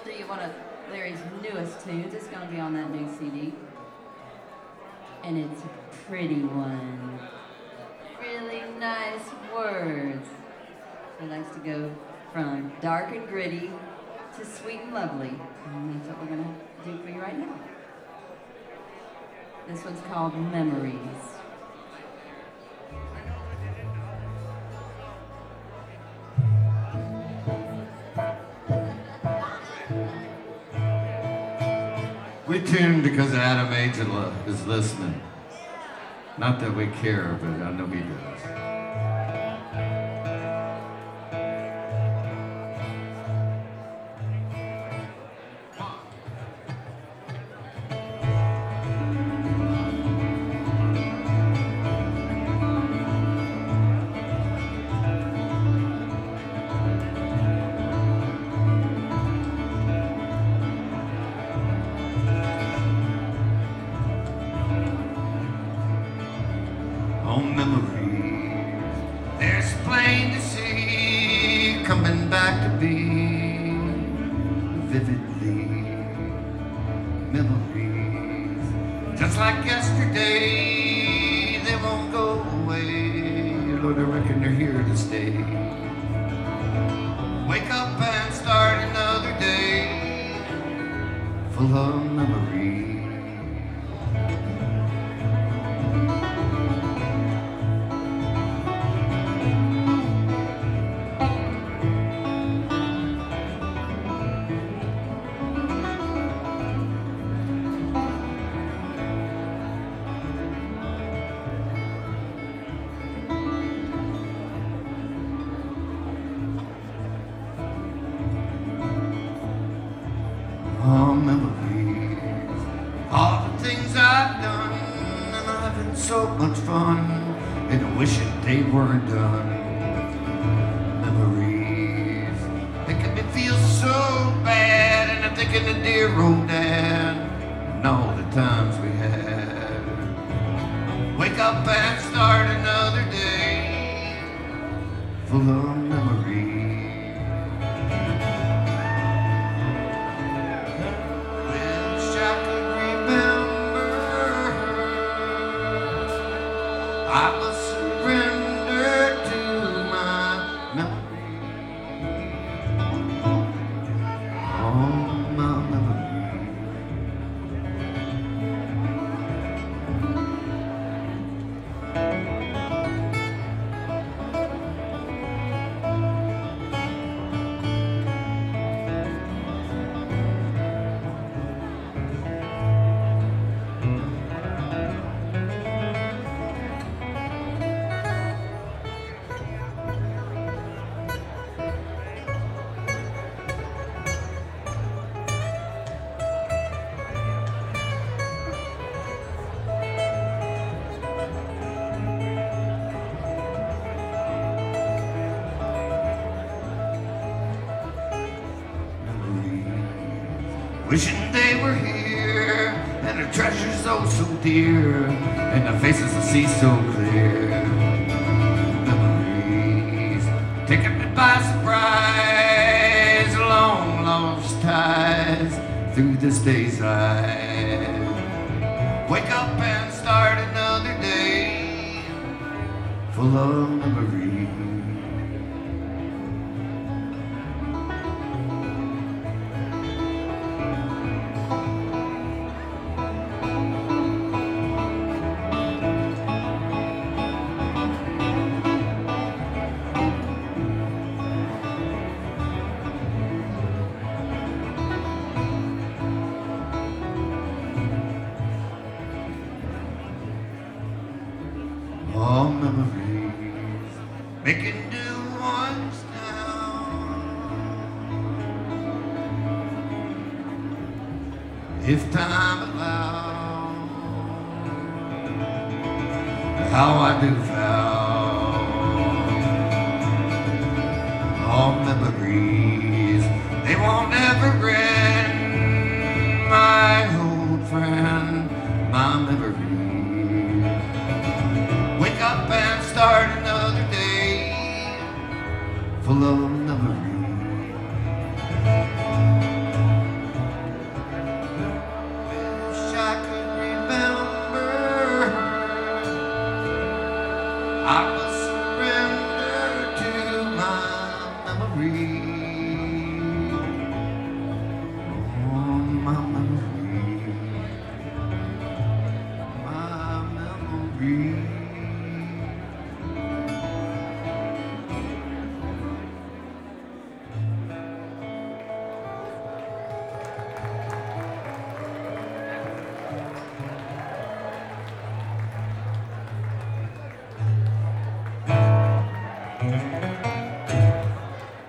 we'll do you one of Larry's newest tunes. It's going to be on that new CD. And it's a pretty one. Really nice words. He likes to go from dark and gritty to sweet and lovely. And that's what we're going to do for you right now. This one's called Memories. We tuned because Adam Angela is listening. Not that we care, but I know he does. On memories, there's plain to see, coming back to be vividly. Memories, just like yesterday, they won't go away. Lord, I reckon they're here to stay. Wake up and start another day, full of memories. All memories, all the things I've done, and I'm having so much fun, and I wish that they weren't done. Memories, making me feel so bad, and I'm thinking of dear old dad, and all the times we had. Wake up and start another day, full of memories. I must surrender to my memory. Oh, my memory. Wishing they were here, and their treasures oh so dear, and their faces I see so clear. Memories taking me by surprise, long lost ties through this day's eyes. Wake up and start another day, full of memories. All memories, making new ones now. If time allows, how I do vow. All memories, they won't ever end. My old friend, my memories. Wake up and start another day, full of memories. breathe.